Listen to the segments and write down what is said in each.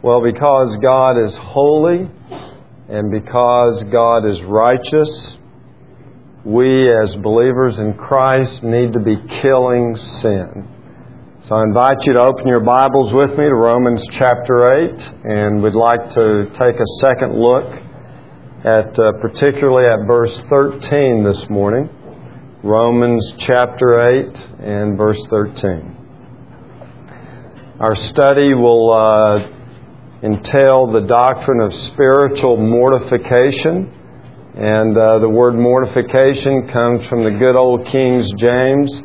Well, because God is holy and because God is righteous, we as believers in Christ need to be killing sin. So I invite you to open your Bibles with me to Romans chapter 8, and we'd like to take a second look at particularly at verse 13 this morning. Romans chapter 8 and verse 13. Our study will entail the doctrine of spiritual mortification. And the word mortification comes from the good old King James.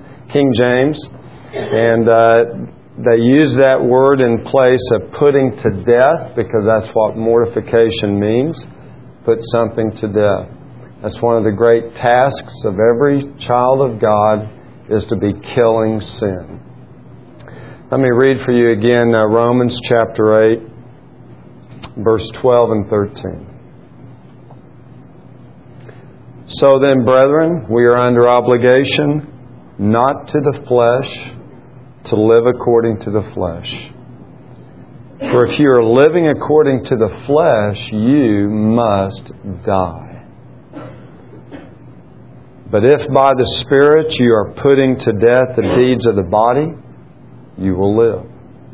And they use that word in place of putting to death, because that's what mortification means. Put something to death. That's one of the great tasks of every child of God, is to be killing sin. Let me read for you again Romans chapter 8, verse 12 and 13. So then, brethren, we are under obligation, not to the flesh, to live according to the flesh. For if you are living according to the flesh, you must die. But if by the Spirit you are putting to death the deeds of the body, you will live.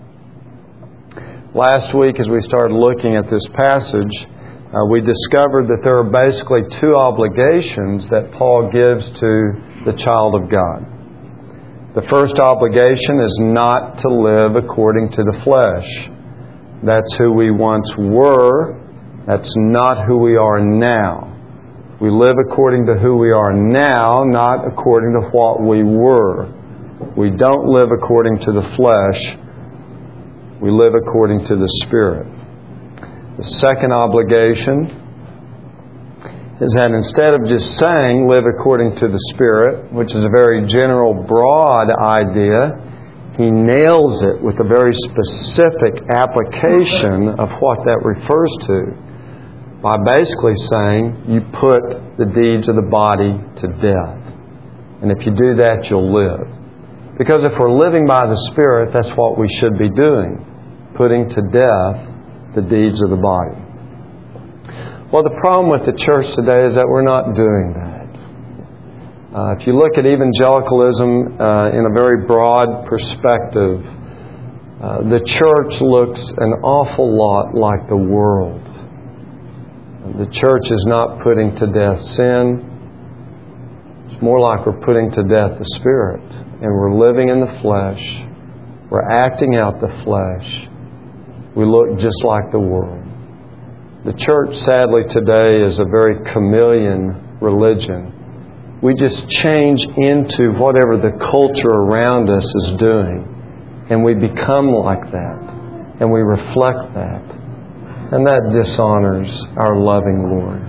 Last week, as we started looking at this passage, we discovered that there are basically two obligations that Paul gives to the child of God. The first obligation is not to live according to the flesh. That's who we once were. That's not who we are now. We live according to who we are now, not according to what we were. We don't live according to the flesh. We live according to the Spirit. The second obligation is that instead of just saying, live according to the Spirit, which is a very general, broad idea, he nails it with a very specific application of what that refers to, by basically saying, you put the deeds of the body to death. And if you do that, you'll live. Because if we're living by the Spirit, that's what we should be doing, putting to death the deeds of the body. Well, the problem with the church today is that we're not doing that. If you look at evangelicalism in a very broad perspective, the church looks an awful lot like the world. The church is not putting to death sin. It's more like we're putting to death the Spirit. And we're living in the flesh. We're acting out the flesh. We look just like the world. The church, sadly, today is a very chameleon religion. We just change into whatever the culture around us is doing. And we become like that. And we reflect that. And that dishonors our loving Lord.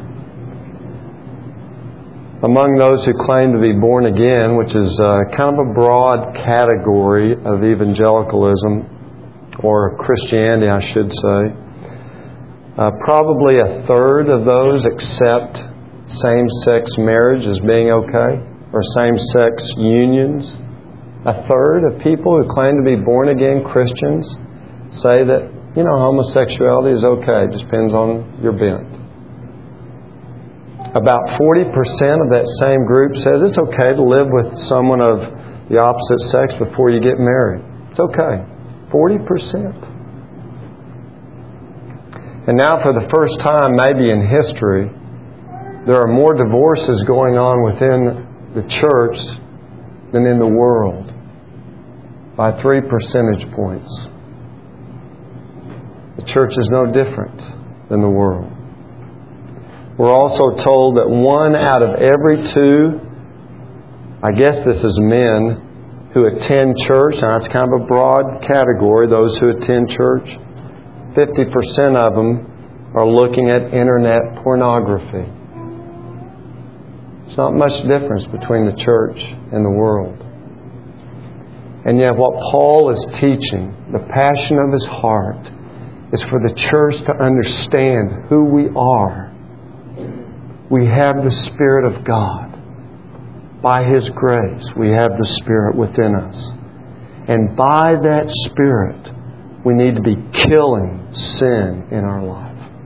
Among those who claim to be born again, which is kind of a broad category of evangelicalism, or Christianity, I should say, probably a third of those accept same-sex marriage as being okay, or same-sex unions. A third of people who claim to be born-again Christians say that, homosexuality is okay. It just depends on your bent. About 40% of that same group says it's okay to live with someone of the opposite sex before you get married. It's okay. 40%. And now, for the first time maybe in history, there are more divorces going on within the church than in the world, by 3 percentage points. The church is no different than the world. We're also told that 1 out of every 2, I guess this is men, who attend church, and that's kind of a broad category, those who attend church, 50% of them are looking at internet pornography. There's not much difference between the church and the world. And yet what Paul is teaching, the passion of his heart, is for the church to understand who we are. We have the Spirit of God. By His grace, we have the Spirit within us. And by that Spirit, We need to be killing sin in our life.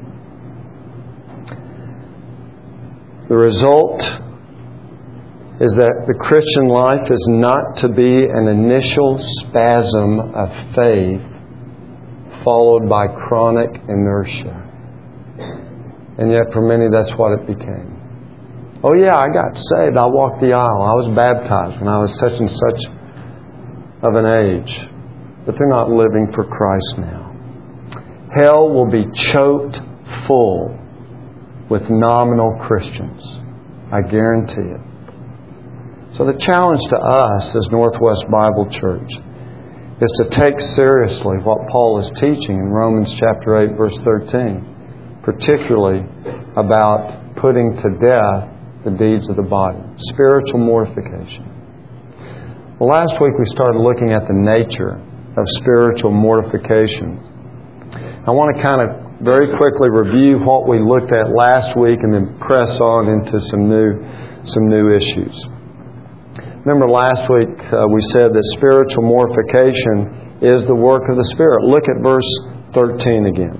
The result is that the Christian life is not to be an initial spasm of faith followed by chronic inertia. And yet for many that's what it became. Oh yeah, I got saved. I walked the aisle. I was baptized when I was such and such of an age. But they're not living for Christ now. Hell will be choked full with nominal Christians. I guarantee it. So the challenge to us as Northwest Bible Church is to take seriously what Paul is teaching in Romans chapter 8, verse 13, particularly about putting to death the deeds of the body, spiritual mortification. Well, last week we started looking at the nature of spiritual mortification. I want to kind of very quickly review what we looked at last week and then press on into some new issues. Remember last week we said that spiritual mortification is the work of the Spirit. Look at verse 13 again.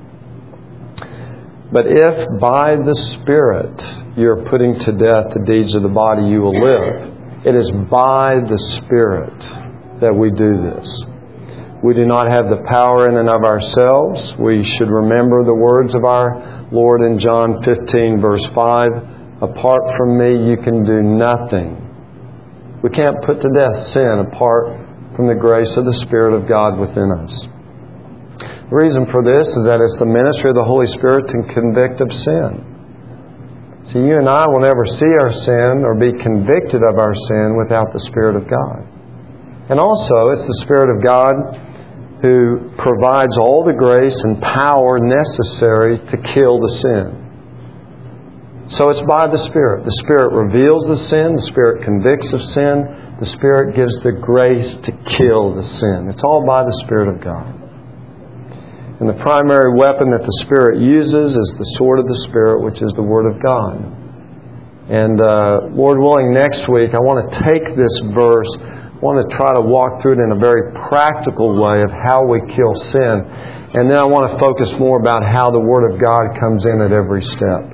But if by the Spirit you're putting to death the deeds of the body, you will live. It is by the Spirit that we do this. We do not have the power in and of ourselves. We should remember the words of our Lord in John 15, verse 5. Apart from me, you can do nothing. We can't put to death sin apart from the grace of the Spirit of God within us. The reason for this is that it's the ministry of the Holy Spirit to convict of sin. See, you and I will never see our sin or be convicted of our sin without the Spirit of God. And also, it's the Spirit of God who provides all the grace and power necessary to kill the sin. So it's by the Spirit. The Spirit reveals the sin. The Spirit convicts of sin. The Spirit gives the grace to kill the sin. It's all by the Spirit of God. And the primary weapon that the Spirit uses is the sword of the Spirit, which is the Word of God. And Lord willing, next week I want to take this verse, I want to try to walk through it in a very practical way of how we kill sin. And then I want to focus more about how the Word of God comes in at every step.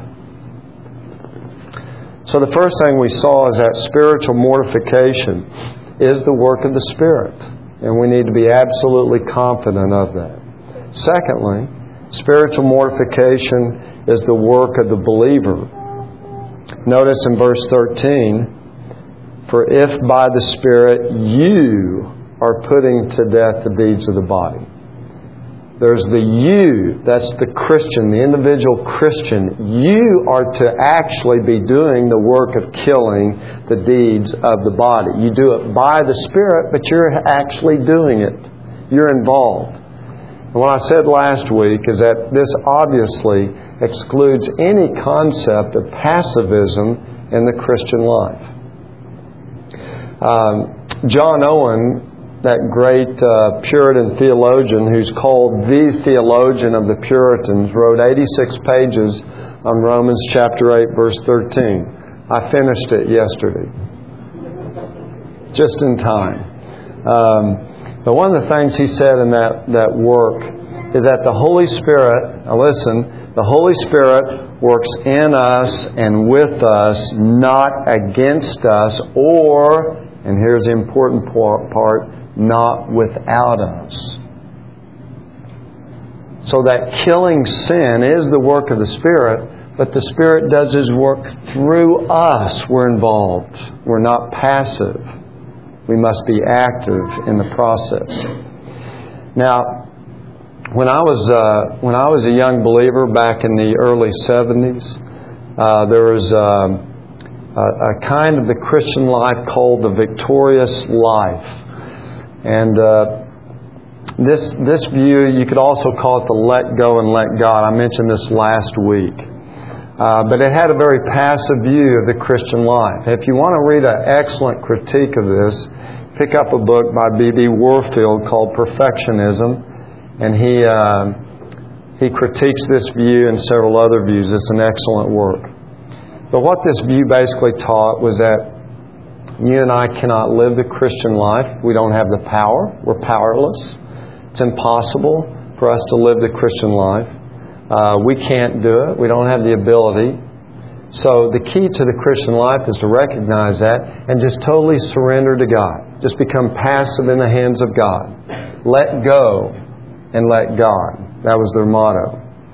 So the first thing we saw is that spiritual mortification is the work of the Spirit. And we need to be absolutely confident of that. Secondly, spiritual mortification is the work of the believer. Notice in verse 13, for if by the Spirit you are putting to death the deeds of the body. There's the you, that's the Christian, the individual Christian. You are to actually be doing the work of killing the deeds of the body. You do it by the Spirit, but you're actually doing it. You're involved. And what I said last week is that this obviously excludes any concept of passivism in the Christian life. John Owen, that great Puritan theologian who's called the theologian of the Puritans, wrote 86 pages on Romans chapter 8, verse 13. I finished it yesterday. Just in time. But one of the things he said in that work is that the Holy Spirit, now listen, the Holy Spirit works in us and with us, not against us, or, and here's the important part, not without us. So that killing sin is the work of the Spirit, but the Spirit does His work through us. We're involved. We're not passive. We must be active in the process. Now, when I was a young believer back in the early 70s, there was a kind of the Christian life called the victorious life. And this view, you could also call it the let go and let God. I mentioned this last week. But it had a very passive view of the Christian life. If you want to read an excellent critique of this, pick up a book by B.B. Warfield called Perfectionism. And he critiques this view and several other views. It's an excellent work. But what this view basically taught was that you and I cannot live the Christian life. We don't have the power. We're powerless. It's impossible for us to live the Christian life. We can't do it. We don't have the ability. So the key to the Christian life is to recognize that and just totally surrender to God. Just become passive in the hands of God. Let go and let God. That was their motto.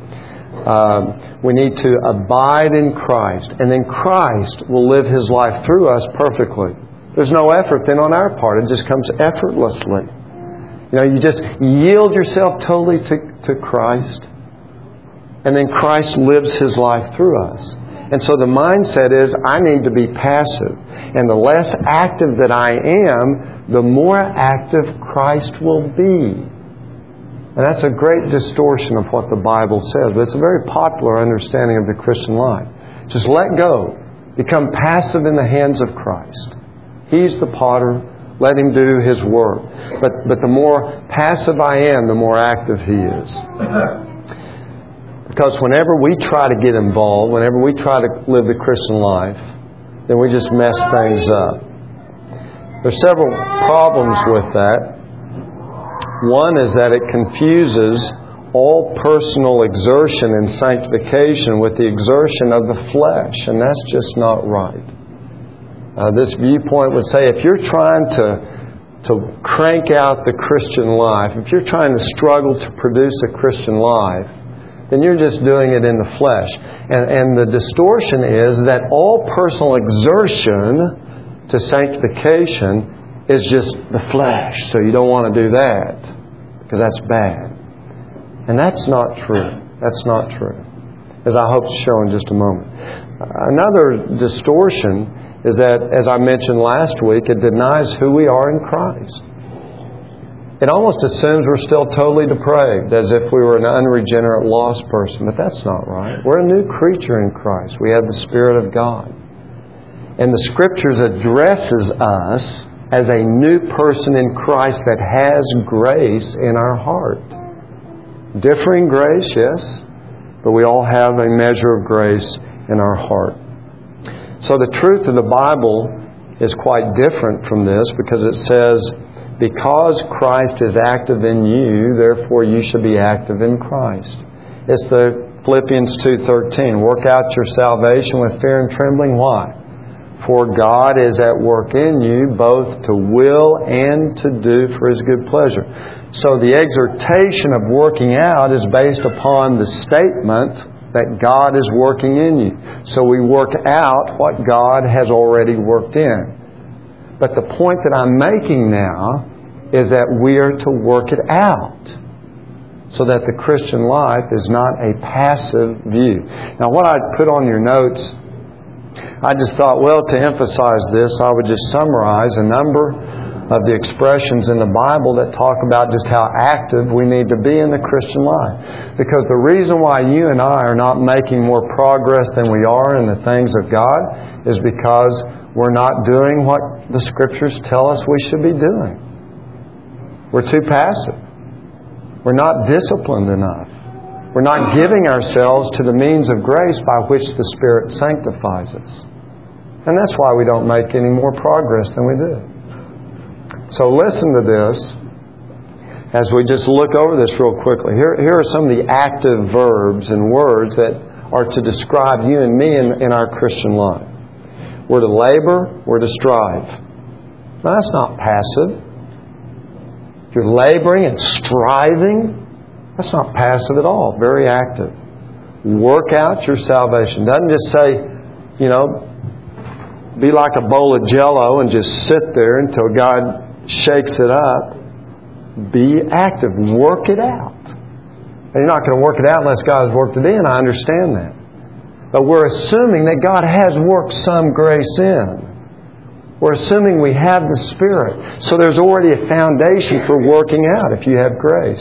We need to abide in Christ, and then Christ will live His life through us perfectly. There's no effort then on our part. It just comes effortlessly. You just yield yourself totally to Christ, and then Christ lives His life through us. And so the mindset is, I need to be passive. And the less active that I am, the more active Christ will be. And that's a great distortion of what the Bible says. But it's a very popular understanding of the Christian life. Just let go. Become passive in the hands of Christ. He's the potter. Let Him do His work. But the more passive I am, the more active He is. Because whenever we try to get involved, whenever we try to live the Christian life, then we just mess things up. There's several problems with that. One is that it confuses all personal exertion and sanctification with the exertion of the flesh, and that's just not right. This viewpoint would say if you're trying to crank out the Christian life, if you're trying to struggle to produce a Christian life, then you're just doing it in the flesh. And the distortion is that all personal exertion to sanctification is just the flesh. So you don't want to do that because that's bad. And that's not true. That's not true, as I hope to show in just a moment. Another distortion is that, as I mentioned last week, it denies who we are in Christ. It almost assumes we're still totally depraved, as if we were an unregenerate, lost person. But that's not right. We're a new creature in Christ. We have the Spirit of God. And the Scriptures addresses us as a new person in Christ that has grace in our heart. Differing grace, yes, but we all have a measure of grace in our heart. So the truth of the Bible is quite different from this, because it says, because Christ is active in you, therefore you should be active in Christ. It's the Philippians 2:13. Work out your salvation with fear and trembling. Why? For God is at work in you, both to will and to do for His good pleasure. So the exhortation of working out is based upon the statement that God is working in you. So we work out what God has already worked in. But the point that I'm making now is that we are to work it out, so that the Christian life is not a passive view. Now, what I put on your notes, I just thought, well, to emphasize this, I would just summarize a number of the expressions in the Bible that talk about just how active we need to be in the Christian life. Because the reason why you and I are not making more progress than we are in the things of God is because we're not doing what the Scriptures tell us we should be doing. We're too passive. We're not disciplined enough. We're not giving ourselves to the means of grace by which the Spirit sanctifies us. And that's why we don't make any more progress than we do. So listen to this as we just look over this real quickly. Here are some of the active verbs and words that are to describe you and me in our Christian life. We're to labor, we're to strive. Now, that's not passive. If you're laboring and striving, that's not passive at all. Very active. Work out your salvation. Doesn't just say, be like a bowl of Jell-O and just sit there until God shakes it up. Be active. Work it out. And you're not going to work it out unless God has worked it in. I understand that. But we're assuming that God has worked some grace in. We're assuming we have the Spirit. So there's already a foundation for working out if you have grace.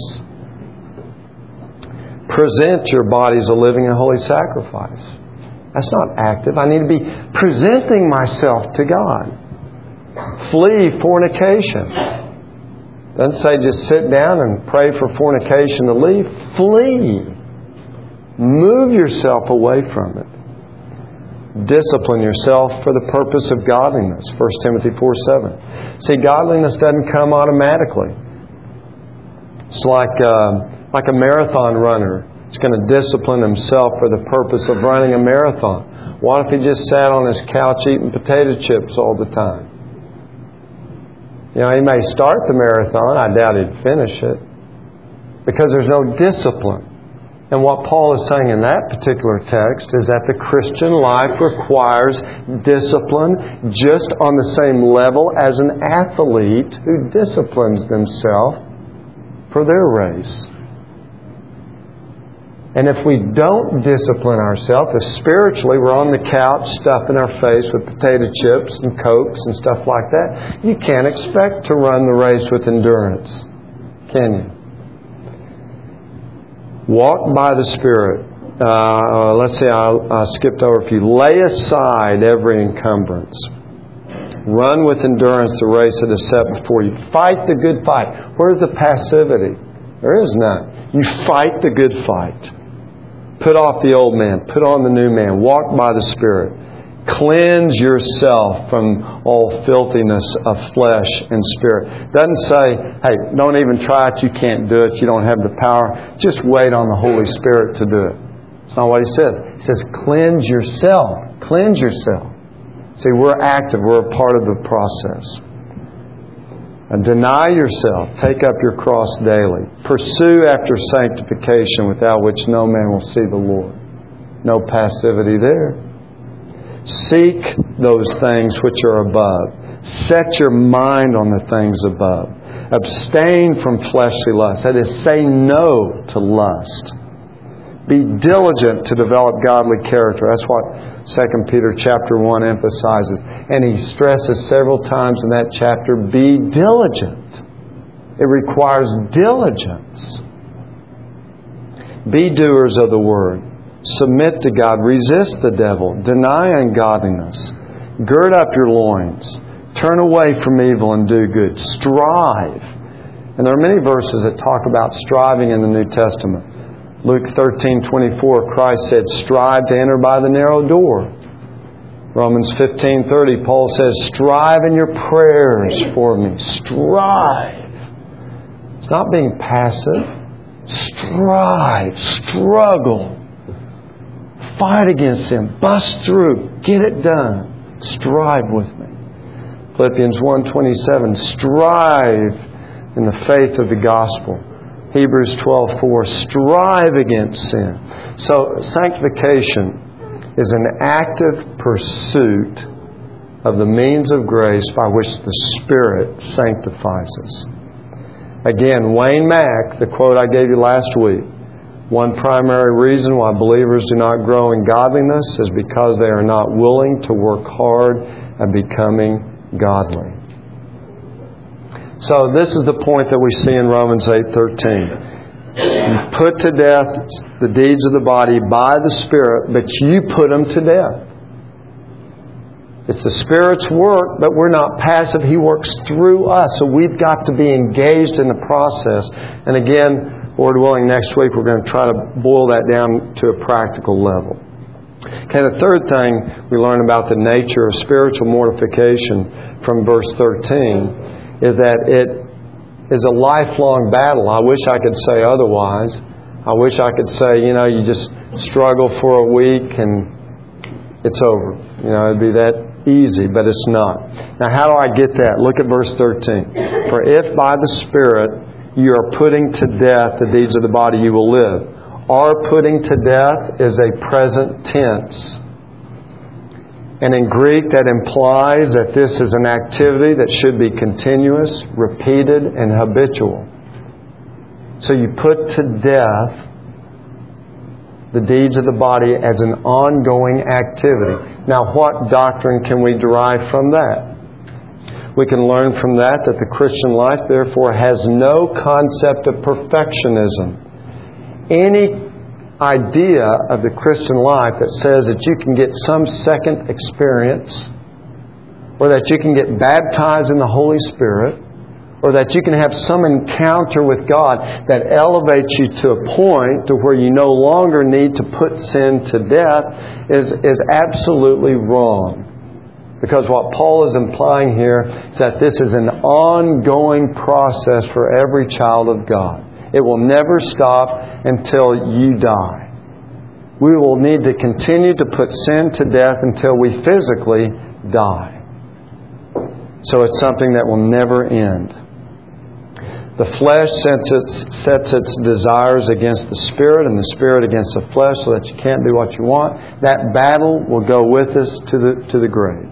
Present your body as a living and holy sacrifice. That's not active. I need to be presenting myself to God. Flee fornication. Doesn't say just sit down and pray for fornication to leave. Flee. Move yourself away from it. Discipline yourself for the purpose of godliness. 1 Timothy 4:7. See, godliness doesn't come automatically. It's like a marathon runner. He's going to discipline himself for the purpose of running a marathon. What if he just sat on his couch eating potato chips all the time? You know, he may start the marathon. I doubt he'd finish it. Because there's no discipline. And what Paul is saying in that particular text is that the Christian life requires discipline just on the same level as an athlete who disciplines themselves for their race. And if we don't discipline ourselves, if spiritually we're on the couch stuffing our face with potato chips and Cokes and stuff like that, you can't expect to run the race with endurance, can you? Walk by the Spirit. Let's say I skipped over a few. Lay aside every encumbrance. Run with endurance the race that is set before you. Fight the good fight. Where's the passivity? There is none. You fight the good fight. Put off the old man. Put on the new man. Walk by the Spirit. Cleanse yourself from all filthiness of flesh and spirit. Doesn't say, hey, don't even try it. You can't do it. You don't have the power. Just wait on the Holy Spirit to do it. That's not what He says. He says, cleanse yourself. Cleanse yourself. See, we're active. We're a part of the process. And deny yourself. Take up your cross daily. Pursue after sanctification, without which no man will see the Lord. No passivity there. Seek those things which are above. Set your mind on the things above. Abstain from fleshly lust. That is, say no to lust. Be diligent to develop godly character. That's what 2 Peter chapter 1 emphasizes. And he stresses several times in that chapter, be diligent. It requires diligence. Be doers of the word. Submit to God. Resist the devil. Deny ungodliness. Gird up your loins. Turn away from evil and do good. Strive. And there are many verses that talk about striving in the New Testament. Luke 13:24, Christ said, strive to enter by the narrow door. Romans 15:30, Paul says, strive in your prayers for me. Strive. It's not being passive. Strive. Struggle. Fight against sin. Bust through. Get it done. Strive with me. Philippians 1:27. Strive in the faith of the gospel. Hebrews 12:4. Strive against sin. So sanctification is an active pursuit of the means of grace by which the Spirit sanctifies us. Again, Wayne Mack, the quote I gave you last week, one primary reason why believers do not grow in godliness is because they are not willing to work hard at becoming godly. So this is the point that we see in Romans 8:13. You put to death the deeds of the body by the Spirit, but you put them to death. It's the Spirit's work, but we're not passive. He works through us, so we've got to be engaged in the process. And again, Lord willing, next week we're going to try to boil that down to a practical level. Okay, the third thing we learn about the nature of spiritual mortification from verse 13 is that it is a lifelong battle. I wish I could say otherwise. I wish I could say, you just struggle for a week and it's over. It'd be that easy, but it's not. Now, how do I get that? Look at verse 13. For if by the Spirit you are putting to death the deeds of the body, you will live. Our putting to death is a present tense. And in Greek, that implies that this is an activity that should be continuous, repeated, and habitual. So you put to death the deeds of the body as an ongoing activity. Now, what doctrine can we derive from that? We can learn from that the Christian life, therefore, has no concept of perfectionism. Any idea of the Christian life that says that you can get some second experience, or that you can get baptized in the Holy Spirit, or that you can have some encounter with God that elevates you to a point to where you no longer need to put sin to death is absolutely wrong. Because what Paul is implying here is that this is an ongoing process for every child of God. It will never stop until you die. We will need to continue to put sin to death until we physically die. So it's something that will never end. The flesh sets its desires against the Spirit, and the Spirit against the flesh, so that you can't do what you want. That battle will go with us to the grave.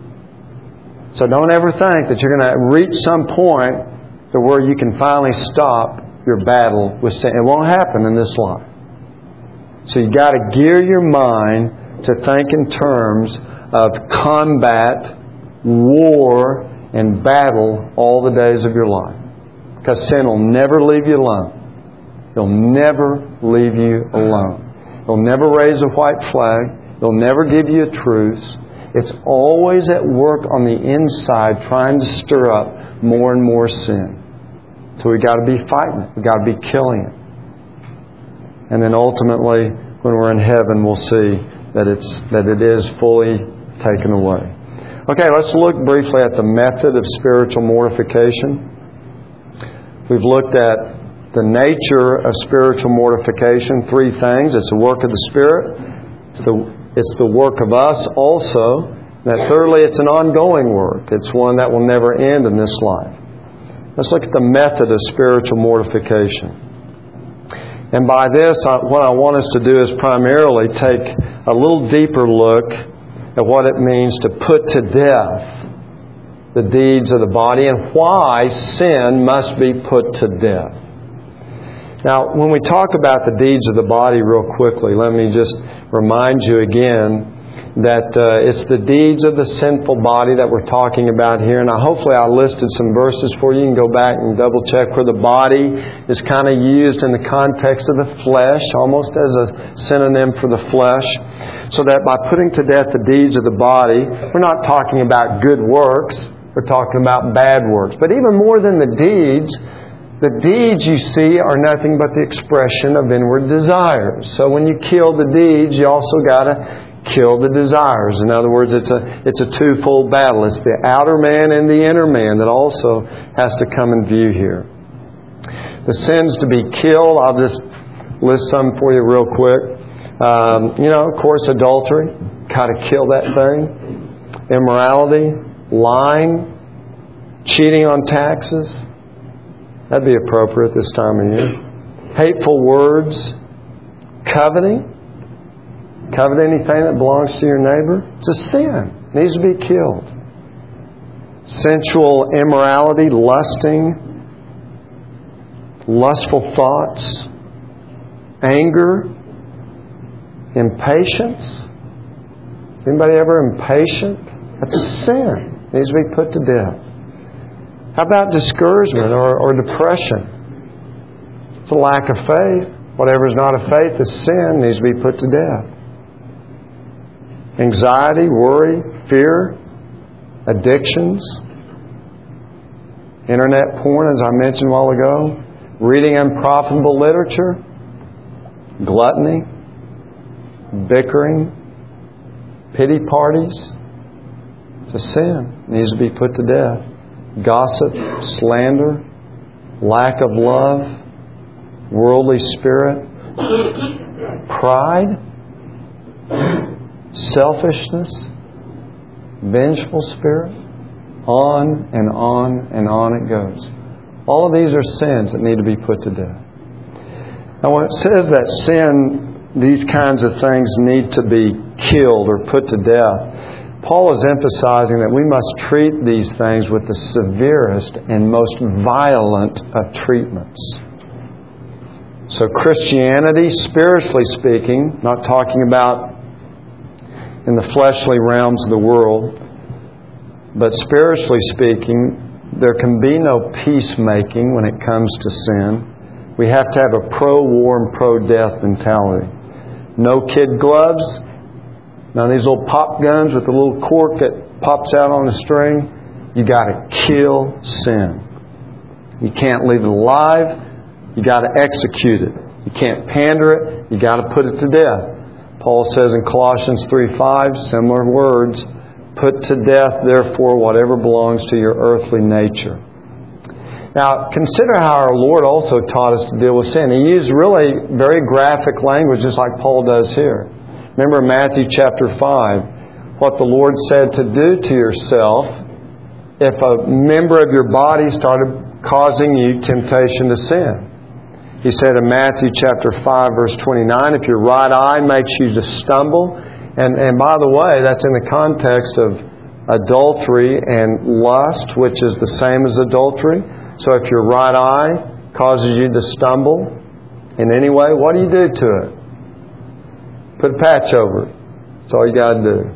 So don't ever think that you're going to reach some point to where you can finally stop your battle with sin. It won't happen in this life. So you've got to gear your mind to think in terms of combat, war, and battle all the days of your life. Because sin will never leave you alone. It'll never leave you alone. It'll never raise a white flag. It'll never give you a truce. It's always at work on the inside trying to stir up more and more sin. So we've got to be fighting it. We've got to be killing it. And then ultimately, when we're in heaven, we'll see that it is fully taken away. Okay, let's look briefly at the method of spiritual mortification. We've looked at the nature of spiritual mortification. 3 things. It's the work of the Spirit. It's the work of us also. That thirdly, it's an ongoing work. It's one that will never end in this life. Let's look at the method of spiritual mortification. And by this, what I want us to do is primarily take a little deeper look at what it means to put to death the deeds of the body and why sin must be put to death. Now, when we talk about the deeds of the body real quickly, let me just remind you again that it's the deeds of the sinful body that we're talking about here. And hopefully I listed some verses for you. You can go back and double check where the body is kind of used in the context of the flesh, almost as a synonym for the flesh. So that by putting to death the deeds of the body, we're not talking about good works. We're talking about bad works. But even more than the deeds you see are nothing but the expression of inward desires. So when you kill the deeds, you also got to kill the desires. In other words, it's a twofold battle. It's the outer man and the inner man that also has to come in view here. The sins to be killed, I'll just list some for you real quick. Of course, adultery. Got to kill that thing. Immorality, lying, cheating on taxes. That'd be appropriate this time of year. Hateful words, coveting. Covet anything that belongs to your neighbor. It's a sin. It needs to be killed. Sensual immorality, lusting, lustful thoughts, anger, impatience. Is anybody ever impatient? That's a sin. It needs to be put to death. How about discouragement or depression? It's a lack of faith. Whatever is not of faith is sin. It needs to be put to death. Anxiety, worry, fear, addictions, internet porn, as I mentioned a while ago, reading unprofitable literature, gluttony, bickering, pity parties. It's a sin. It needs to be put to death. Gossip, slander, lack of love, worldly spirit, pride, selfishness, vengeful spirit, on and on and on it goes. All of these are sins that need to be put to death. Now when it says that sin, these kinds of things need to be killed or put to death, Paul is emphasizing that we must treat these things with the severest and most violent of treatments. So Christianity, spiritually speaking, not talking about in the fleshly realms of the world, but spiritually speaking, there can be no peacemaking when it comes to sin. We have to have a pro-war and pro-death mentality. No kid gloves. Now these little pop guns with the little cork that pops out on the string. You got to kill sin. You can't leave it alive. You got to execute it. You can't pander it. You got to put it to death. Paul says in Colossians 3:5, similar words, put to death, therefore, whatever belongs to your earthly nature. Now, consider how our Lord also taught us to deal with sin. He used really very graphic language, just like Paul does here. Remember in Matthew chapter 5, what the Lord said to do to yourself if a member of your body started causing you temptation to sin. He said in Matthew chapter 5, verse 29, if your right eye makes you to stumble, and by the way, that's in the context of adultery and lust, which is the same as adultery. So if your right eye causes you to stumble in any way, what do you do to it? Put a patch over it. That's all you got to do.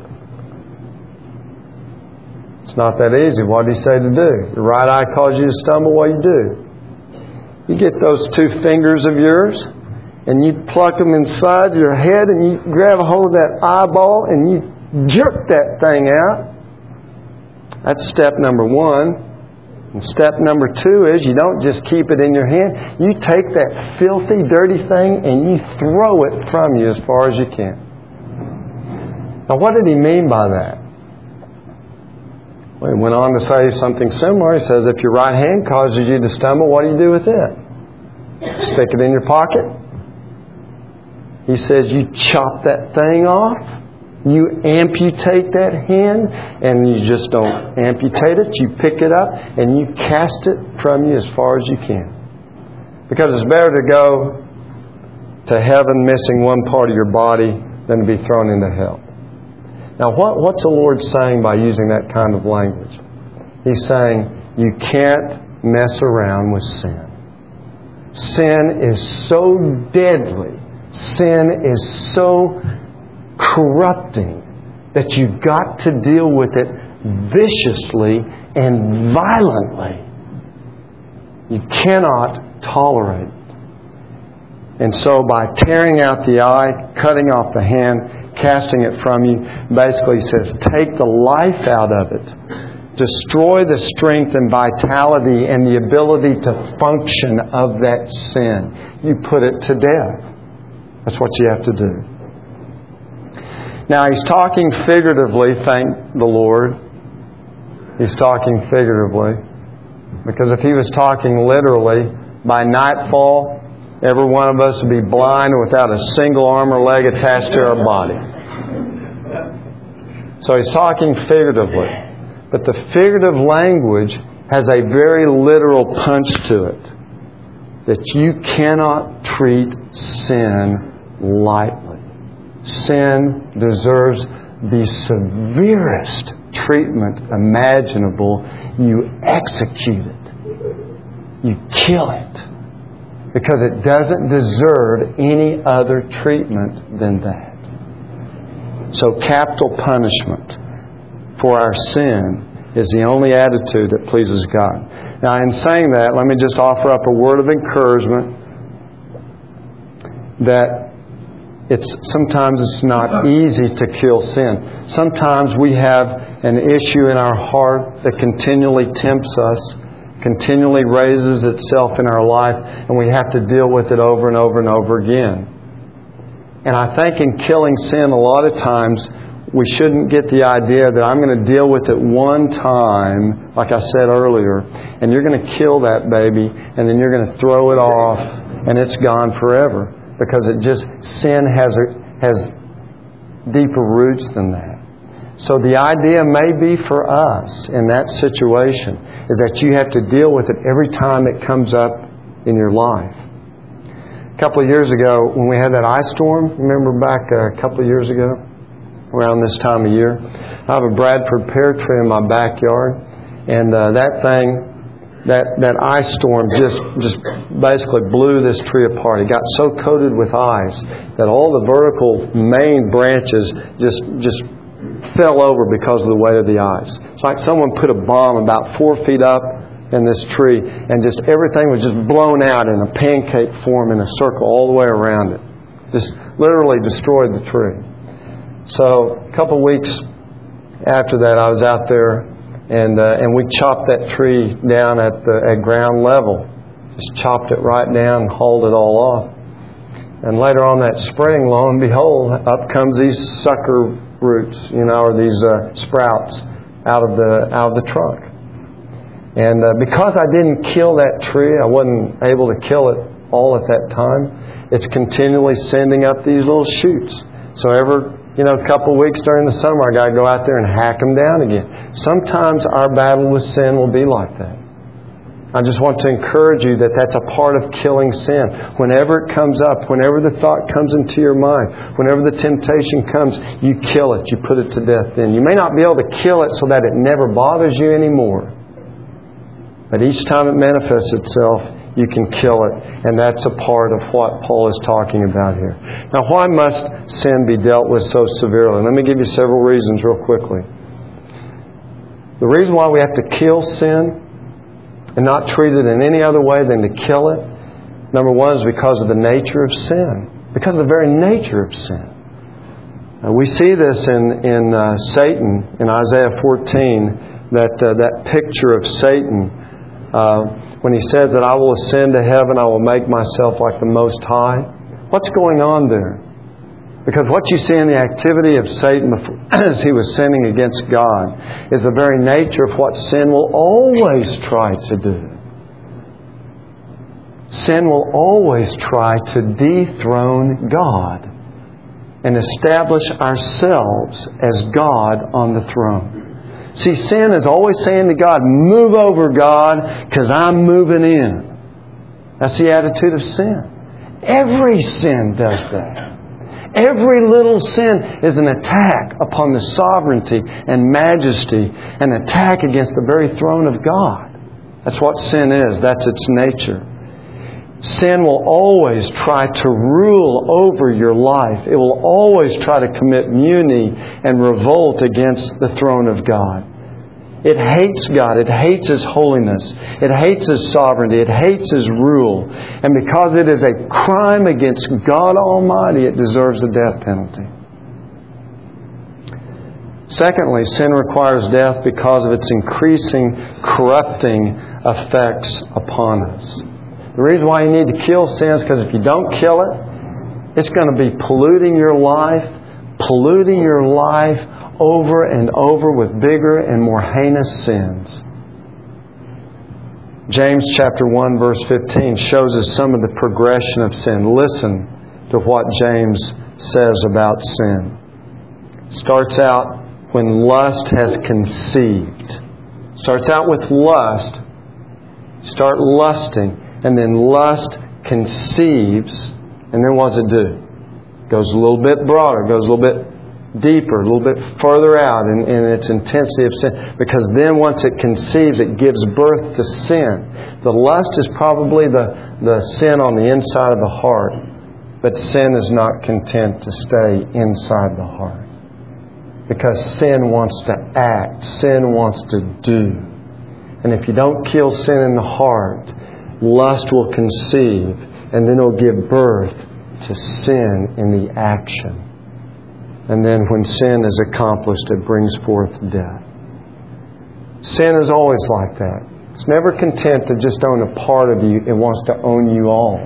It's not that easy. What did He say to do? Your right eye causes you to stumble, what do you do? You get those two fingers of yours and you pluck them inside your head and you grab a hold of that eyeball and you jerk that thing out. That's step number one. And step number two is you don't just keep it in your hand. You take that filthy, dirty thing and you throw it from you as far as you can. Now what did He mean by that? Well, He went on to say something similar. He says, if your right hand causes you to stumble, what do you do with it? Stick it in your pocket. He says you chop that thing off. You amputate that hand, and you just don't amputate it. You pick it up and you cast it from you as far as you can. Because it's better to go to heaven missing one part of your body than to be thrown into hell. Now, what's the Lord saying by using that kind of language? He's saying you can't mess around with sin. Sin is so deadly. Sin is so corrupting that you've got to deal with it viciously and violently. You cannot tolerate it. And so by tearing out the eye, cutting off the hand, casting it from you, basically says take the life out of it. Destroy the strength and vitality and the ability to function of that sin. You put it to death. That's what you have to do. Now, He's talking figuratively, thank the Lord. He's talking figuratively. Because if He was talking literally, by nightfall, every one of us would be blind without a single arm or leg attached to our body. So He's talking figuratively. But the figurative language has a very literal punch to it. That you cannot treat sin lightly. Sin deserves the severest treatment imaginable. You execute it. You kill it. Because it doesn't deserve any other treatment than that. So capital punishment for our sin is the only attitude that pleases God. Now, in saying that, let me just offer up a word of encouragement that sometimes it's not easy to kill sin. Sometimes we have an issue in our heart that continually tempts us, continually raises itself in our life, and we have to deal with it over and over and over again. And I think in killing sin, a lot of times, we shouldn't get the idea that I'm going to deal with it one time, like I said earlier, and you're going to kill that baby, and then you're going to throw it off, and it's gone forever. Because sin has deeper roots than that. So the idea may be for us in that situation is that you have to deal with it every time it comes up in your life. A couple of years ago, when we had that ice storm, remember back a couple of years ago, around this time of year, I have a Bradford pear tree in my backyard, and that ice storm just basically blew this tree apart. It got so coated with ice that all the vertical main branches just fell over because of the weight of the ice. It's like someone put a bomb about 4 feet up in this tree, and just everything was just blown out in a pancake form in a circle all the way around it. Just literally destroyed the tree. So a couple of weeks after that, I was out there, and we chopped that tree down at ground level. Just chopped it right down and hauled it all off. And later on that spring, lo and behold, up comes these sucker roots, or these sprouts out of the trunk. And because I didn't kill that tree, I wasn't able to kill it all at that time, it's continually sending up these little shoots. So every a couple of weeks during the summer, I got to go out there and hack them down again. Sometimes our battle with sin will be like that. I just want to encourage you that that's a part of killing sin. Whenever it comes up, whenever the thought comes into your mind, whenever the temptation comes, you kill it. You put it to death then. You may not be able to kill it so that it never bothers you anymore. But each time it manifests itself, you can kill it. And that's a part of what Paul is talking about here. Now, why must sin be dealt with so severely? Let me give you several reasons real quickly. The reason why we have to kill sin and not treat it in any other way than to kill it, number one, is because of the nature of sin. Because of the very nature of sin. We see this in Satan, in Isaiah 14, that picture of Satan. When he says that I will ascend to heaven, I will make myself like the Most High. What's going on there? Because what you see in the activity of Satan as he was sinning against God is the very nature of what sin will always try to do. Sin will always try to dethrone God and establish ourselves as God on the throne. See, sin is always saying to God, move over, God, because I'm moving in. That's the attitude of sin. Every sin does that. Every little sin is an attack upon the sovereignty and majesty, an attack against the very throne of God. That's what sin is. That's its nature. Sin will always try to rule over your life. It will always try to commit mutiny and revolt against the throne of God. It hates God. It hates His holiness. It hates His sovereignty. It hates His rule. And because it is a crime against God Almighty, it deserves the death penalty. Secondly, sin requires death because of its increasing, corrupting effects upon us. The reason why you need to kill sin is because if you don't kill it, it's going to be polluting your life over and over with bigger and more heinous sins. James chapter 1 verse 15 shows us some of the progression of sin. Listen to what James says about sin. Starts out when lust has conceived. Starts out with lust. Start lusting. And then lust conceives. And then what does it do? Goes a little bit broader. Goes a little bit deeper. A little bit further out in its intensity of sin. Because then once it conceives, it gives birth to sin. The lust is probably the sin on the inside of the heart. But sin is not content to stay inside the heart. Because sin wants to act. Sin wants to do. And if you don't kill sin in the heart, lust will conceive, and then it will give birth to sin in the action. And then when sin is accomplished, it brings forth death. Sin is always like that. It's never content to just own a part of you. It wants to own you all.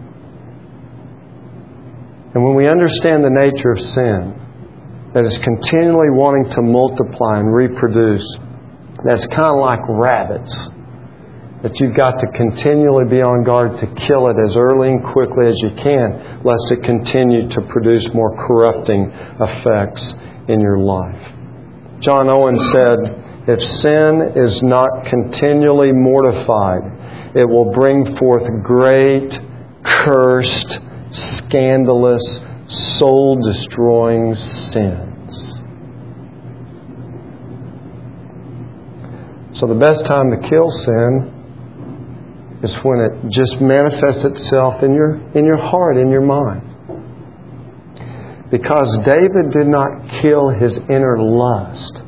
And when we understand the nature of sin, that is continually wanting to multiply and reproduce, that's kind of like rabbits. That you've got to continually be on guard to kill it as early and quickly as you can, lest it continue to produce more corrupting effects in your life. John Owen said, if sin is not continually mortified, it will bring forth great, cursed, scandalous, soul-destroying sins. So the best time to kill sin is when it just manifests itself in your heart, in your mind. Because David did not kill his inner lust.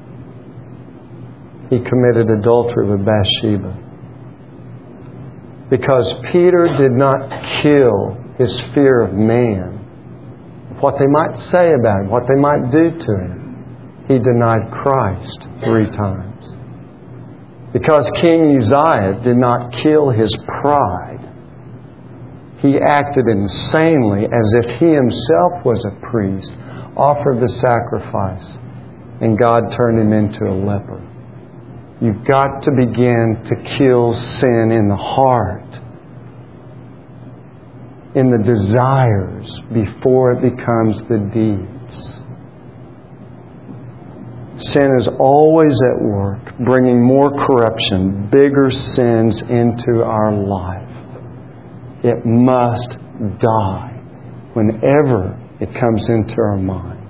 He committed adultery with Bathsheba. Because Peter did not kill his fear of man, what they might say about him, what they might do to him, he denied Christ 3 times. Because King Uzziah did not kill his pride, he acted insanely as if he himself was a priest, offered the sacrifice, and God turned him into a leper. You've got to begin to kill sin in the heart, in the desires, before it becomes the deeds. Sin is always at work, bringing more corruption, bigger sins into our life. It must die whenever it comes into our mind,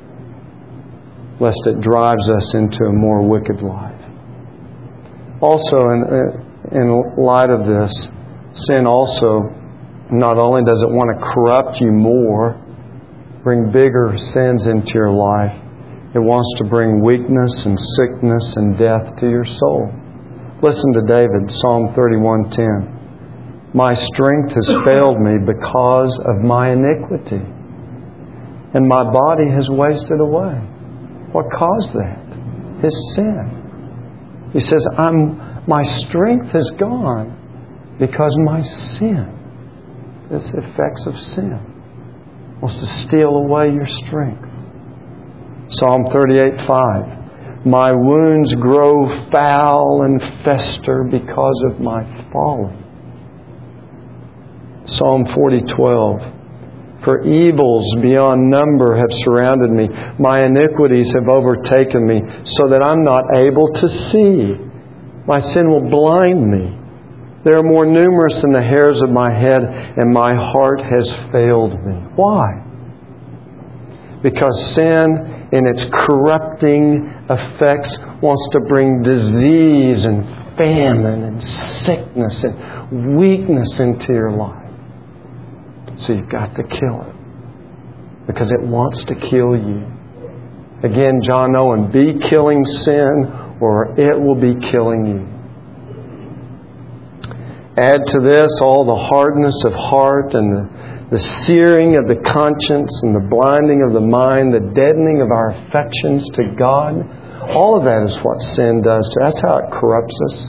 lest it drives us into a more wicked life. Also, in light of this, sin also not only does it want to corrupt you more, bring bigger sins into your life, it wants to bring weakness and sickness and death to your soul. Listen to David, Psalm 31:10. My strength has failed me because of my iniquity, and my body has wasted away. What caused that? His sin. He says, my strength has gone because my sin. It's the effects of sin. Wants to steal away your strength. Psalm 38:5. My wounds grow foul and fester because of my folly. Psalm 40:12. For evils beyond number have surrounded me. My iniquities have overtaken me, so that I'm not able to see. My sin will blind me. They are more numerous than the hairs of my head, and my heart has failed me. Why? Because sin, in its corrupting effects, wants to bring disease and famine and sickness and weakness into your life. So you've got to kill it, because it wants to kill you. Again, John Owen, be killing sin, or it will be killing you. Add to this all the hardness of heart and the searing of the conscience and the blinding of the mind, the deadening of our affections to God. All of that is what sin does. That's how it corrupts us.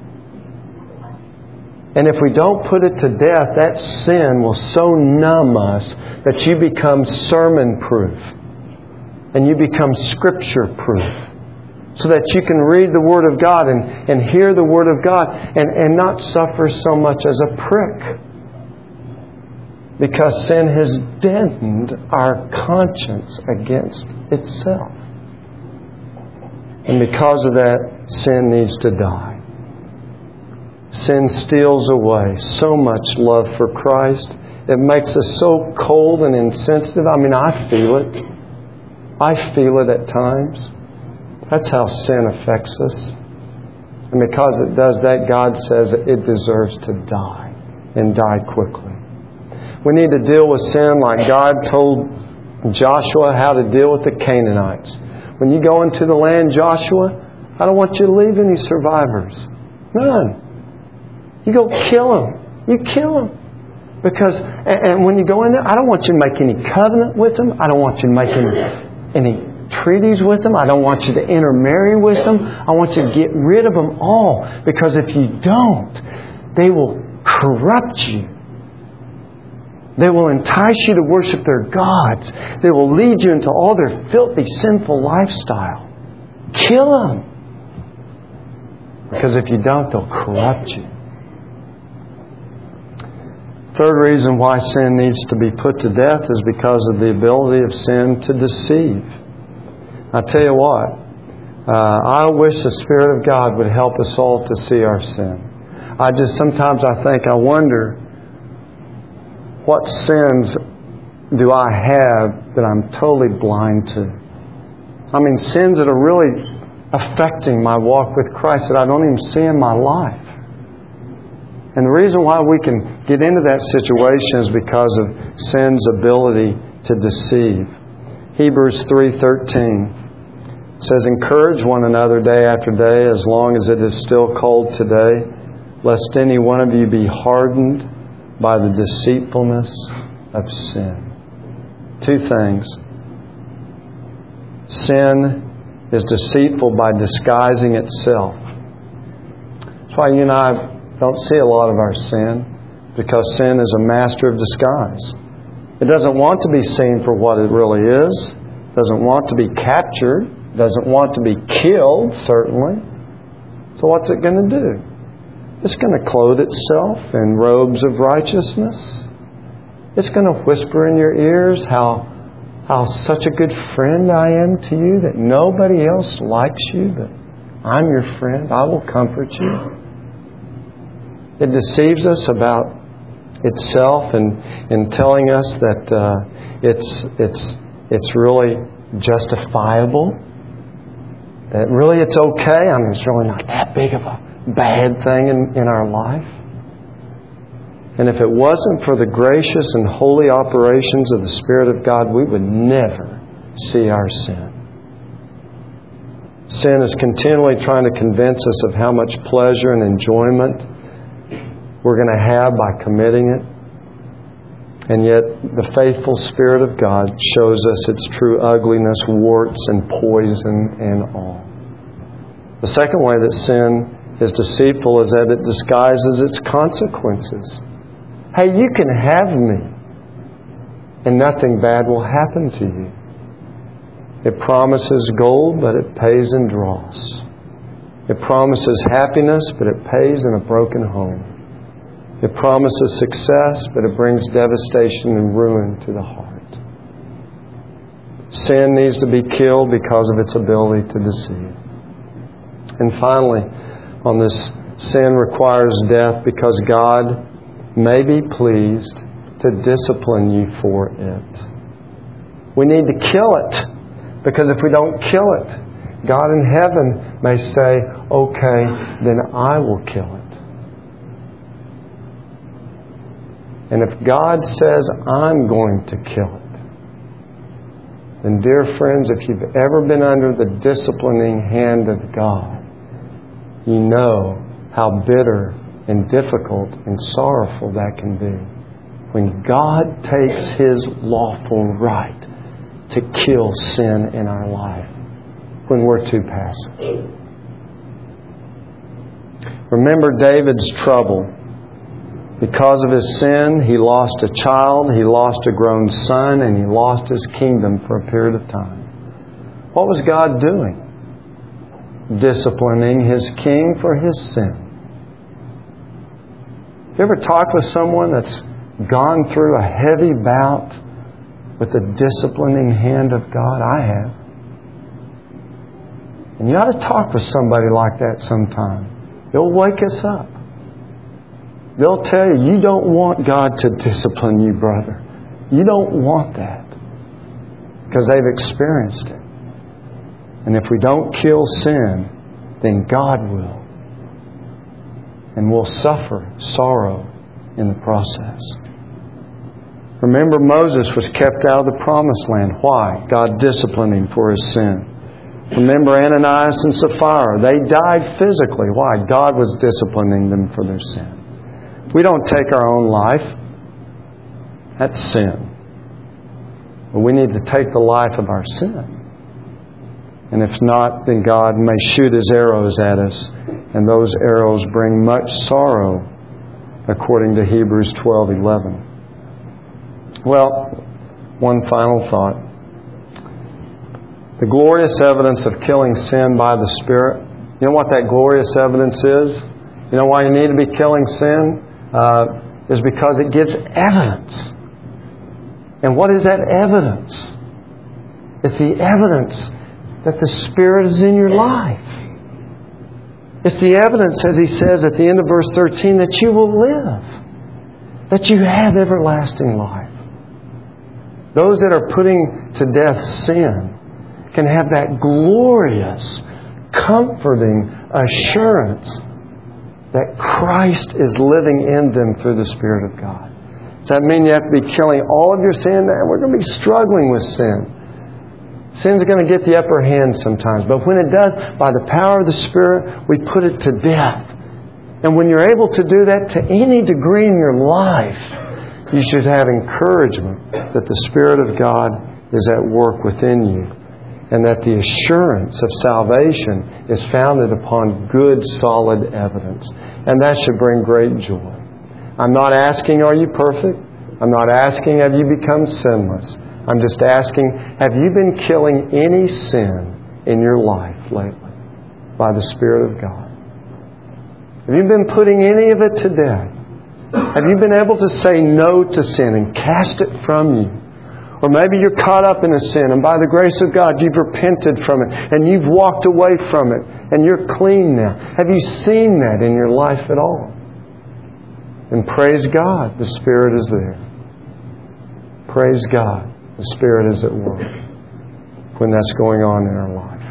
And if we don't put it to death, that sin will so numb us that you become sermon-proof and you become Scripture-proof, so that you can read the Word of God and hear the Word of God and not suffer so much as a prick. Because sin has deadened our conscience against itself. And because of that, sin needs to die. Sin steals away so much love for Christ. It makes us so cold and insensitive. I mean, I feel it. I feel it at times. That's how sin affects us. And because it does that, God says it deserves to die, and die quickly. We need to deal with sin like God told Joshua how to deal with the Canaanites. When you go into the land, Joshua, I don't want you to leave any survivors. None. You go kill them. You kill them. Because, and when you go in there, I don't want you to make any covenant with them. I don't want you to make any treaties with them. I don't want you to intermarry with them. I want you to get rid of them all. Because if you don't, they will corrupt you. They will entice you to worship their gods. They will lead you into all their filthy, sinful lifestyle. Kill them. Because if you don't, they'll corrupt you. Third reason why sin needs to be put to death is because of the ability of sin to deceive. I tell you what, I wish the Spirit of God would help us all to see our sin. Sometimes I wonder, what sins do I have that I'm totally blind to? I mean, sins that are really affecting my walk with Christ that I don't even see in my life. And the reason why we can get into that situation is because of sin's ability to deceive. Hebrews 3:13 says, encourage one another day after day, as long as it is still called today, lest any one of you be hardened by the deceitfulness of sin. Two things. Sin is deceitful by disguising itself. That's why you and I don't see a lot of our sin, because sin is a master of disguise. It doesn't want to be seen for what it really is. It doesn't want to be captured. It doesn't want to be killed, certainly. So what's it going to do? It's going to clothe itself in robes of righteousness. It's going to whisper in your ears how such a good friend I am to you, that nobody else likes you, but I'm your friend. I will comfort you. It deceives us about itself in telling us that it's really justifiable. That really it's okay. I mean, it's really not that big of a bad thing in our life. And if it wasn't for the gracious and holy operations of the Spirit of God, we would never see our sin. Sin is continually trying to convince us of how much pleasure and enjoyment we're going to have by committing it. And yet the faithful Spirit of God shows us its true ugliness, warts and poison and all. The second way that sin is deceitful is that it disguises its consequences. Hey, you can have me, and nothing bad will happen to you. It promises gold, but it pays in dross. It promises happiness, but it pays in a broken home. It promises success, but it brings devastation and ruin to the heart. Sin needs to be killed because of its ability to deceive. And finally, on this, sin requires death because God may be pleased to discipline you for it. We need to kill it, because if we don't kill it, God in heaven may say, okay, then I will kill it. And if God says, I'm going to kill it, then dear friends, if you've ever been under the disciplining hand of God, you know how bitter and difficult and sorrowful that can be. When God takes His lawful right to kill sin in our life, when we're too passive. Remember David's trouble. Because of his sin, he lost a child, he lost a grown son, and he lost his kingdom for a period of time. What was God doing? Disciplining his king for his sin. You ever talk with someone that's gone through a heavy bout with the disciplining hand of God? I have. And you ought to talk with somebody like that sometime. They'll wake us up. They'll tell you, you don't want God to discipline you, brother. You don't want that. Because they've experienced it. And if we don't kill sin, then God will. And we'll suffer sorrow in the process. Remember, Moses was kept out of the promised land. Why? God disciplined him for his sin. Remember Ananias and Sapphira. They died physically. Why? God was disciplining them for their sin. We don't take our own life. That's sin. But we need to take the life of our sin. And if not, then God may shoot His arrows at us. And those arrows bring much sorrow, according to Hebrews 12:11. Well, one final thought. The glorious evidence of killing sin by the Spirit. You know what that glorious evidence is? You know why you need to be killing sin? Is because it gives evidence. And what is that evidence? It's the evidence that the Spirit is in your life. It's the evidence, as he says at the end of verse 13, that you will live. That you have everlasting life. Those that are putting to death sin can have that glorious, comforting assurance that Christ is living in them through the Spirit of God. Does that mean you have to be killing all of your sin? We're going to be struggling with sin. Sin's going to get the upper hand sometimes. But when it does, by the power of the Spirit, we put it to death. And when you're able to do that to any degree in your life, you should have encouragement that the Spirit of God is at work within you. And that the assurance of salvation is founded upon good, solid evidence. And that should bring great joy. I'm not asking, are you perfect? I'm not asking, have you become sinless? I'm just asking, have you been killing any sin in your life lately by the Spirit of God? Have you been putting any of it to death? Have you been able to say no to sin and cast it from you? Or maybe you're caught up in a sin and by the grace of God you've repented from it and you've walked away from it and you're clean now. Have you seen that in your life at all? And praise God, the Spirit is there. Praise God, the Spirit is at work when that's going on in our life.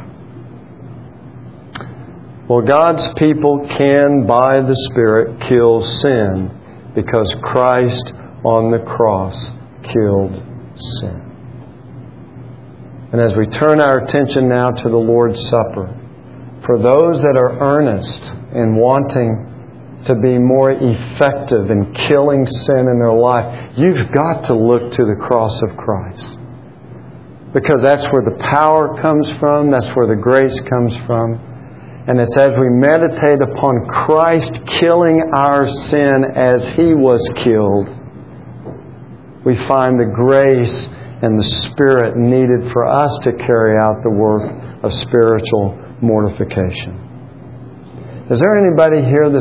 Well, God's people can, by the Spirit, kill sin because Christ on the cross killed sin. And as we turn our attention now to the Lord's Supper, for those that are earnest in wanting to be more effective in killing sin in their life, you've got to look to the cross of Christ. Because that's where the power comes from, that's where the grace comes from. And it's as we meditate upon Christ killing our sin as He was killed, we find the grace and the Spirit needed for us to carry out the work of spiritual mortification. Is there anybody here this